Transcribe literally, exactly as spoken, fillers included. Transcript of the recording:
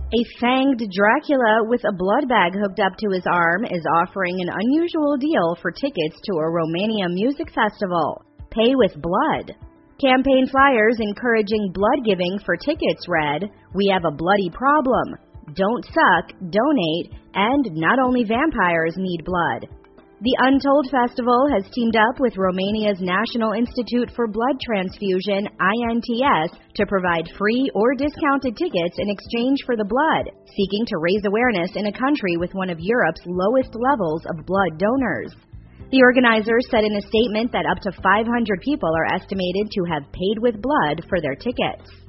A fanged Dracula with a blood bag hooked up to his arm is offering an unusual deal for tickets to a Romania music festival. Pay with blood. Campaign flyers encouraging blood giving for tickets read, "We have a bloody problem. Don't suck, donate, and not only vampires need blood." The Untold Festival has teamed up with Romania's National Institute for Blood Transfusion, I N T S, to provide free or discounted tickets in exchange for the blood, seeking to raise awareness in a country with one of Europe's lowest levels of blood donors. The organizers said in a statement that up to five hundred people are estimated to have paid with blood for their tickets.